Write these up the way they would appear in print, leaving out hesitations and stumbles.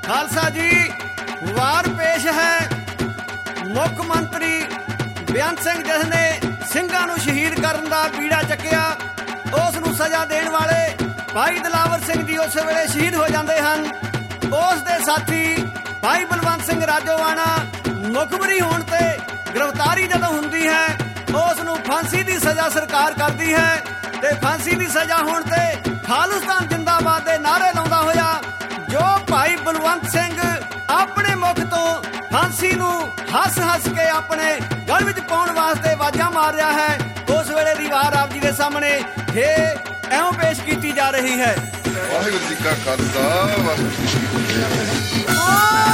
ਖਾਲਸਾ ਜੀ ਵਾਰ ਪੇਸ਼ ਹੈ ਮੁੱਖ ਮੰਤਰੀ ਬੇਅੰਤ ਸਿੰਘ ਜਿਸ ਨੇ ਸਿੰਘਾਂ ਨੂੰ ਸ਼ਹੀਦ ਕਰਨ ਦਾ ਬੀੜਾ ਚੱਕਿਆ। ਉਸ ਨੂੰ ਸਜ਼ਾ ਦੇਣ ਵਾਲੇ ਭਾਈ ਦਿਲਾਵਰ ਸਿੰਘ ਜੀ ਉਸ ਵੇਲੇ ਸ਼ਹੀਦ ਹੋ ਜਾਂਦੇ ਹਨ। ਉਸ ਦੇ ਸਾਥੀ ਭਾਈ ਬਲਵੰਤ ਸਿੰਘ ਰਾਜੋਆਣਾ ਮੁਖਬਰੀ ਹੋਣ ਤੇ ਗ੍ਰਿਫਤਾਰੀ ਜਦੋਂ ਹੁੰਦੀ ਹੈ ਉਸ ਨੂੰ ਫਾਂਸੀ ਦੀ ਸਜ਼ਾ ਸਰਕਾਰ ਕਰਦੀ ਹੈ ਤੇ ਫਾਂਸੀ ਦੀ ਸਜ਼ਾ ਹੋਣ ਤੇ ਖਾਲਿਸਤਾਨ ਜਿੰਦਾਬਾਦ ਦੇ ਨਾਅਰੇ ਲਾਉਂਦਾ ਹੋਇਆ ਜੋ ਭਾਈ ਬਲਵੰਤ ਸਿੰਘ ਆਪਣੇ ਮੁਖ ਤੋਂ ਫਾਂਸੀ ਨੂੰ ਹੱਸ ਕੇ ਆਪਣੇ ਗਲ ਵਿੱਚ ਪਾਉਣ ਵਾਸਤੇ ਆਵਾਜ਼ਾਂ ਮਾਰ ਰਿਹਾ ਹੈ। ਉਸ ਵੇਲੇ ਦੀ ਵਾਰ ਆਪ ਜੀ ਦੇ ਸਾਹਮਣੇ ਇਉਂ ਪੇਸ਼ ਕੀਤੀ ਜਾ ਰਹੀ ਹੈ। ਵਾਹਿਗੁਰੂ ਜੀ ਕਾ ਖਾਲਸਾ ਵਾਹਿਗੁਰੂ ਜੀ ਕੀ ਫਤਿਹ।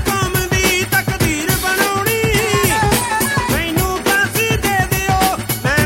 ਮੈਂ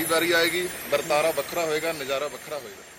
ਵਾਰੀ ਆਏਗੀ ਵਰਤਾਰਾ ਵੱਖਰਾ ਹੋਏਗਾ, ਨਜ਼ਾਰਾ ਵੱਖਰਾ ਹੋਏਗਾ।